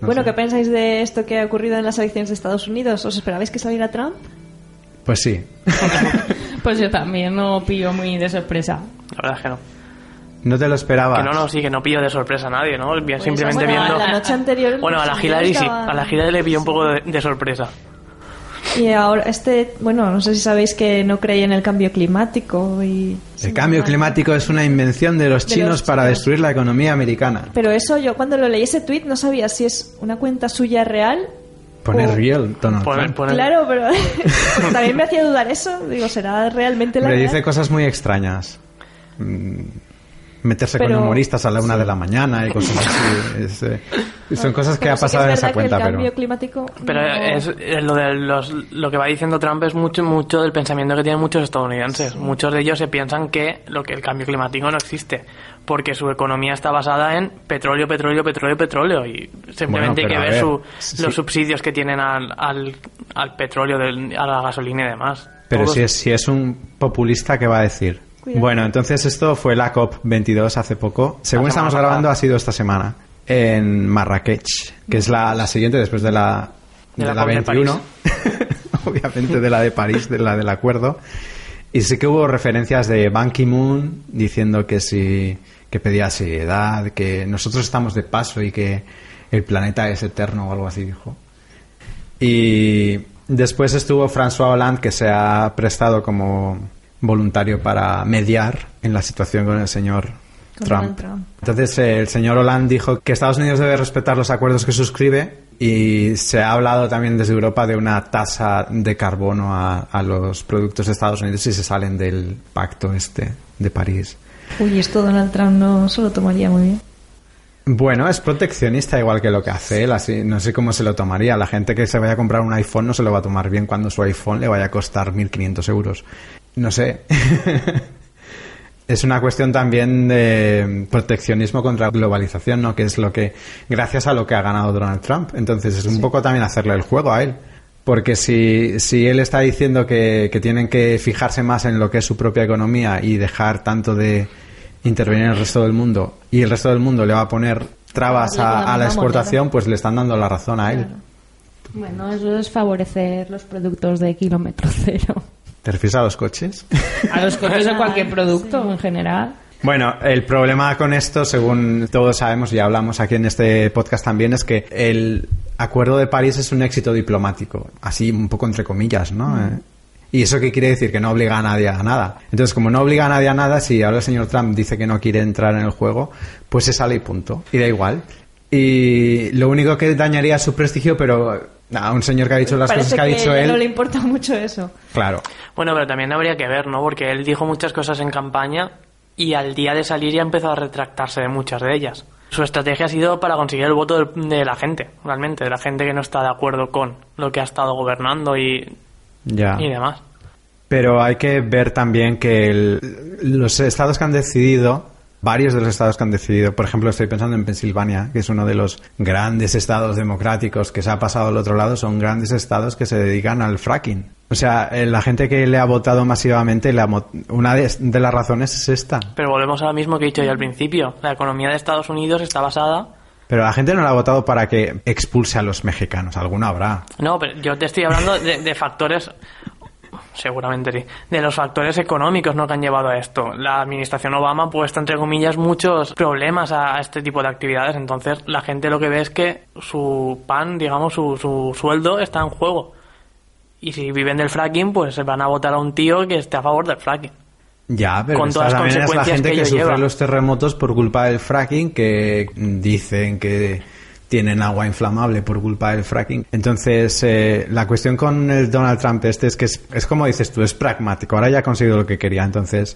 Bueno, ¿qué pensáis de esto que ha ocurrido en las elecciones de Estados Unidos? ¿Os esperabais que saliera Trump? Pues sí. Pues yo también no pillo muy de sorpresa. La verdad es que no. ¿No te lo esperabas? Que no, sí, que no pillo de sorpresa a nadie, ¿no? Pues Simplemente bueno, viendo... la noche anterior... Bueno, a la Hillary sí. A la Hillary le pilló un poco de sorpresa. Y ahora bueno, no sé si sabéis que no creía en el cambio climático y... El cambio climático es una invención de los chinos para destruir la economía americana. Pero eso yo cuando lo leí ese tuit no sabía si es una cuenta suya real. Poner real, Donald Trump. Claro, pero pues también me hacía dudar eso. Digo, ¿será realmente la Me real? dice cosas muy extrañas. Meterse con humoristas a la 1 de la mañana y cosas así. Son cosas que ha pasado en esa cuenta. El cambio climático pero lo que va diciendo Trump es mucho del pensamiento que tienen muchos estadounidenses. Sí. Muchos de ellos se piensan que el cambio climático no existe, porque su economía está basada en petróleo, y simplemente hay que ver los subsidios que tienen al petróleo, a la gasolina y demás. Pero si es un populista, ¿qué va a decir? Cuidado. Bueno, entonces esto fue la COP22 hace poco. Según estamos grabando, ha sido esta semana en Marrakech, que es la siguiente después de la 21. Obviamente de la de París, de la del acuerdo. Y sí que hubo referencias de Ban Ki-moon diciendo que sí, que pedía seriedad, que nosotros estamos de paso y que el planeta es eterno o algo así, dijo. Y después estuvo François Hollande, que se ha prestado como voluntario para mediar en la situación con el señor Trump. Entonces el señor Hollande dijo que Estados Unidos debe respetar los acuerdos que suscribe, y se ha hablado también desde Europa de una tasa de carbono a los productos de Estados Unidos si se salen del pacto de París. Uy, esto Donald Trump no se lo tomaría muy bien. Bueno, es proteccionista igual que lo que hace él, así no sé cómo se lo tomaría. La gente que se vaya a comprar un iPhone no se lo va a tomar bien cuando su iPhone le vaya a costar 1.500 euros. No sé. Es una cuestión también de proteccionismo contra la globalización, ¿no? Que es gracias a lo que ha ganado Donald Trump. Entonces es un poco también hacerle el juego a él. Porque si él está diciendo que tienen que fijarse más en lo que es su propia economía y dejar tanto de intervenir en el resto del mundo, y el resto del mundo le va a poner trabas a la exportación, pues le están dando la razón a él. Bueno, eso es favorecer los productos de kilómetro cero. ¿Te refieres a los coches? A los coches o cualquier producto en general. Bueno, el problema con esto, según todos sabemos y hablamos aquí en este podcast también, es que el Acuerdo de París es un éxito diplomático, así un poco entre comillas, ¿no? ¿Y eso qué quiere decir? Que no obliga a nadie a nada. Entonces, como no obliga a nadie a nada, si ahora el señor Trump dice que no quiere entrar en el juego, pues se sale y punto. Y da igual. Y lo único que dañaría es su prestigio, pero a un señor que ha dicho las cosas que ha dicho él... no le importa mucho eso. Claro. Bueno, pero también habría que ver, ¿no? Porque él dijo muchas cosas en campaña y al día de salir ya empezó a retractarse de muchas de ellas. Su estrategia ha sido para conseguir el voto de la gente, realmente, de la gente que no está de acuerdo con lo que ha estado gobernando y demás. Pero hay que ver también que los estados que han decidido, varios de los estados que han decidido, por ejemplo, estoy pensando en Pensilvania, que es uno de los grandes estados democráticos que se ha pasado al otro lado, son grandes estados que se dedican al fracking. O sea, la gente que le ha votado masivamente, una de las razones es esta. Pero volvemos a lo mismo que he dicho yo al principio. La economía de Estados Unidos está basada... Pero la gente no le ha votado para que expulse a los mexicanos. Alguno habrá. No, pero yo te estoy hablando de factores... Seguramente sí. De los factores económicos, ¿no?, que han llevado a esto. La administración Obama ha puesto, entre comillas, muchos problemas a este tipo de actividades. Entonces, la gente lo que ve es que su pan, digamos, su sueldo está en juego. Y si viven del fracking, pues se van a votar a un tío que esté a favor del fracking. Ya, pero con todas las también es la gente que sufre lleva. Los terremotos por culpa del fracking, que dicen que tienen agua inflamable por culpa del fracking. Entonces, la cuestión con el Donald Trump es que es como dices tú, es pragmático. Ahora ya ha conseguido lo que quería. Entonces,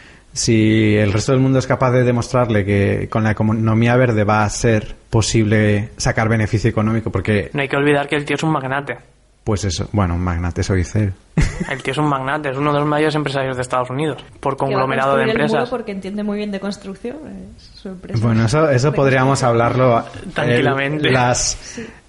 si el resto del mundo es capaz de demostrarle que con la economía verde va a ser posible sacar beneficio económico, porque... No hay que olvidar que el tío es un magnate. Pues eso, bueno, un magnate, eso dice él. El tío es un magnate, es uno de los mayores empresarios de Estados Unidos, por conglomerado de empresas. El muro porque entiende muy bien de construcción, es su empresa. Bueno, eso podríamos hablarlo tranquilamente.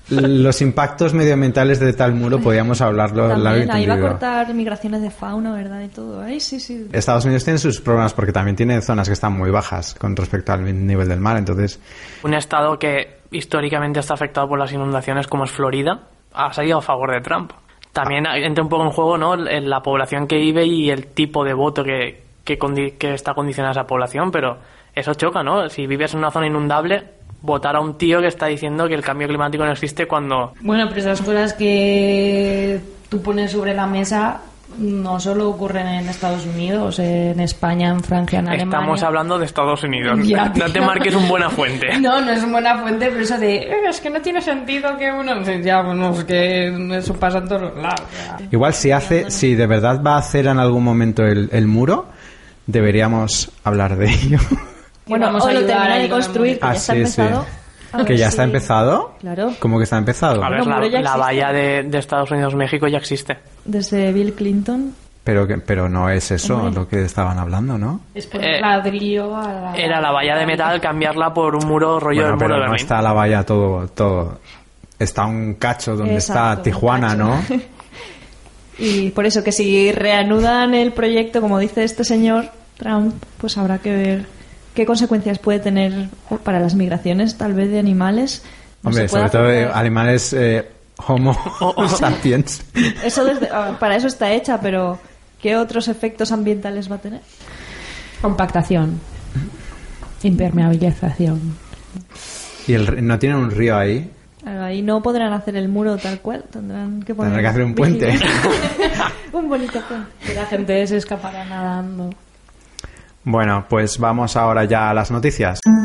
los impactos medioambientales de tal muro podíamos hablarlo largo y También, ahí va a tendido. cortar migraciones de fauna, ¿verdad? Y todo. Ahí sí. Estados Unidos tiene sus problemas porque también tiene zonas que están muy bajas con respecto al nivel del mar, entonces Un estado que históricamente está afectado por las inundaciones, como es Florida, ha salido a favor de Trump. También entra un poco en juego, ¿no?, la población que vive y el tipo de voto que está condicionada a esa población, pero eso choca, ¿no? Si vives en una zona inundable, votar a un tío que está diciendo que el cambio climático no existe cuando... Bueno, pero esas cosas que tú pones sobre la mesa no solo ocurren en Estados Unidos, en España, en Francia, en Alemania. Estamos hablando de Estados Unidos. Ya, No te marques un buena fuente. No es buena fuente, pero eso de es que no tiene sentido que uno... Ya, bueno, es que eso pasa en todos los lados. Ya. igual si de verdad va a hacer en algún momento el muro, deberíamos hablar de ello. Bueno, vamos o a lo ayudar termina ahí de con el construir, que ya está empezado. A ver ¿Que ya está si- empezado? Claro. ¿Cómo que está empezado? A ver, Bueno, pero ya la existe. valla de Estados Unidos-México ya existe. Desde Bill Clinton. Pero no es eso Hombre. lo que estaban hablando, ¿no? Es por el ladrillo a la... Era la valla de metal, cambiarla por un muro rollo del Bueno, muro pero de no Berlín. está la valla todo. Está un cacho donde Exacto, está Tijuana, un ¿no? cacho. Y por eso que si reanudan el proyecto, como dice este señor Trump, pues habrá que ver qué consecuencias puede tener para las migraciones, tal vez de animales. No Hombre, se puede sobre todo de afectar. animales Homo sapiens. Eso para eso está hecha, pero ¿qué otros efectos ambientales va a tener? Compactación. Impermeabilización. ¿Y no tienen un río ahí? Ahí no podrán hacer el muro tal cual, tendrán que poner... Tendrán que hacer un puente. Un bonito puente. Que la gente se escapará nadando. Bueno, pues vamos ahora ya a las noticias.